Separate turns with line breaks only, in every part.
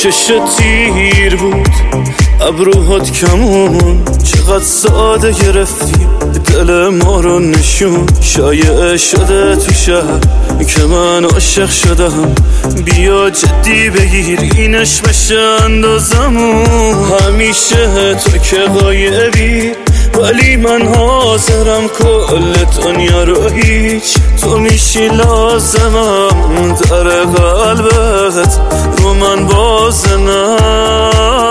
چشت تیر بود ابروهات کمون، چقدر ساده گرفتی دل ما رو نشون. شایعه شده تو شهر که من عاشق شدم، بیا جدی بگیر اینش بشه اندازمون. همیشه تو که غایبی ولی من حاضرم کل دنیا رو هیچ تو میشی لازمم. در قلبت رو من بازنم.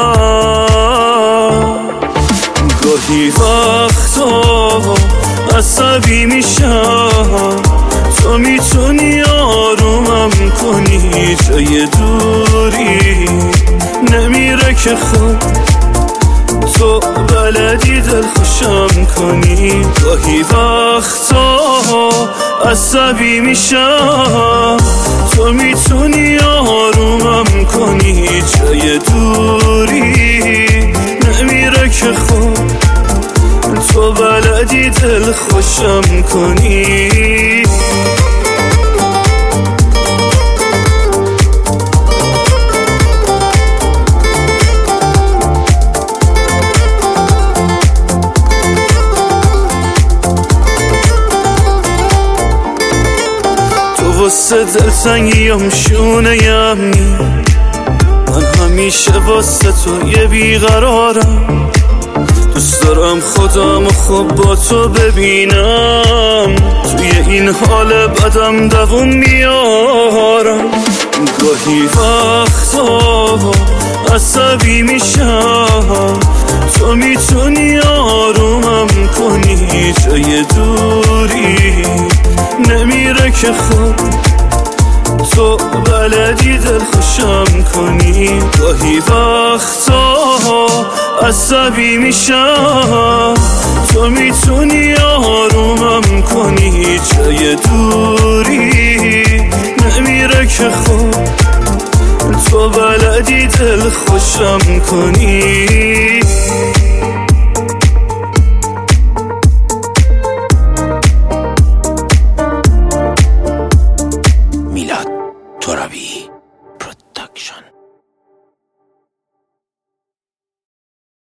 گاهی وقتا عصبی میشم، تو میتونی آرومم کنی. جای دوری نمیره که خوب تو بلدی دل خوشم کنی. گاهی وقتا عصبی میشم، تو میتونی آرومم کنی. جای دوری نمیره که خوب تو بلدی دل خوشم کنی. واسه دلتنگیم شونه یمنی، من همیشه واسه تو یه بیقرارم. دوست دارم خودم خوب با تو ببینم، توی این حال بدم دووم میارم. گاهی وقتا عصبی میشم، تو میتونی آرومم کنی. جای دوری نمیره که خوب تو بلدی دل خوشم کنی. گاهی وقتا عصبی میشم، تو میتونی آرومم کنی. جای دوری نمیره که خوب تو بلدی دل خوشم کنی.